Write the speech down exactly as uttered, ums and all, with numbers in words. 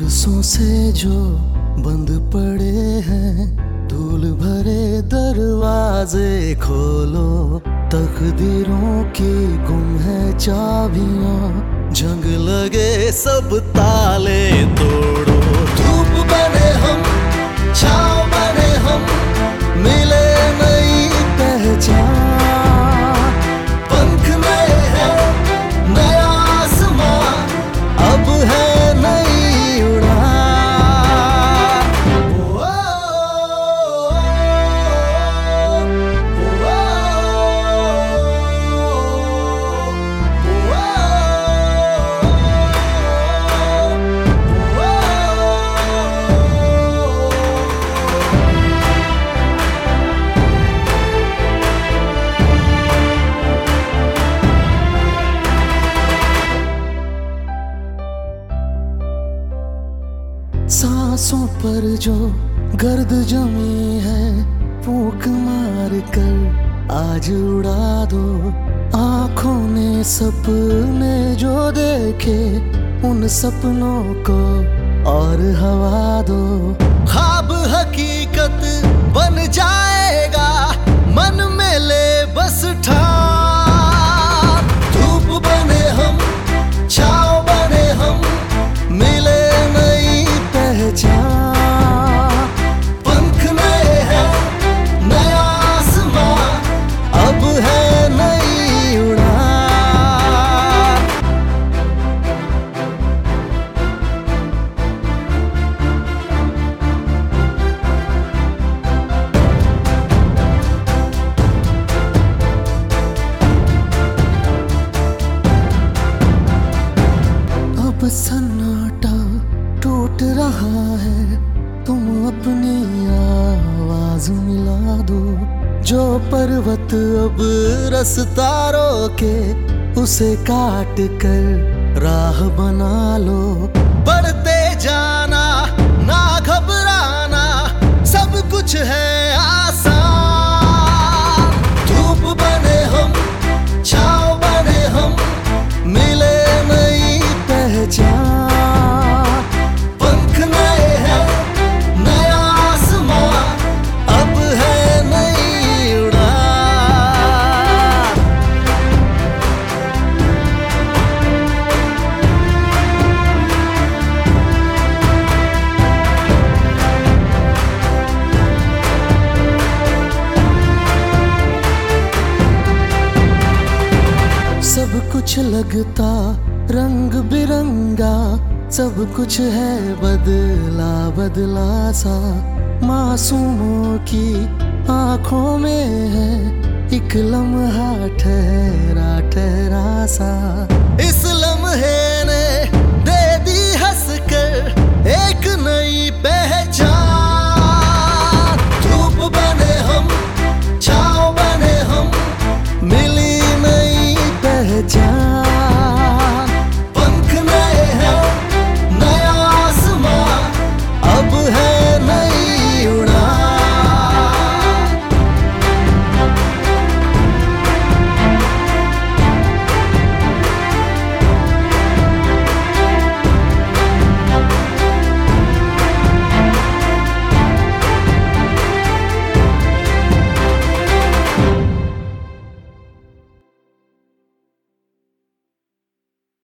बरसों से जो बंद पड़े हैं धूल भरे दरवाजे खोलो। तकदीरों की गुम है चाबियां, जंग लगे सब ताले तोड़ो। धूप बने हम, छाँव बने हम, मिले नई पहचान। पंख नए हैं, नया आसमां, अब है नई उड़ान। ओ, सांसों पर जो गर्द जमी है फूंक मार कर आज उड़ा दो। आंखों ने सपने जो देखे उन सपनों को और हवा दो। ख्वाब हकीकत बन जाएगा, मन में ले बस ठान। धूप बने हम, छाँव बने हम, मिले नई पहचान। पंख नए हैं, नया आसमां, अब है नई उड़ान। अब सन्नाटा टूट रहा है, तुम अपनी आवाज मिला दो। जो पर्वत अब रास्ता रोके उसे काट कर राह बना लो। बढ़ते जाना ना घबराना, सब कुछ है आसान। धूप बने हम, छाँव बने हम, मिले नई पहचान। सब कुछ लगता रंग बिरंगा, सब कुछ है बदला बदला सा। मासूमों की आंखों में है एक लम्हा ठहरा ठहरा सा। इस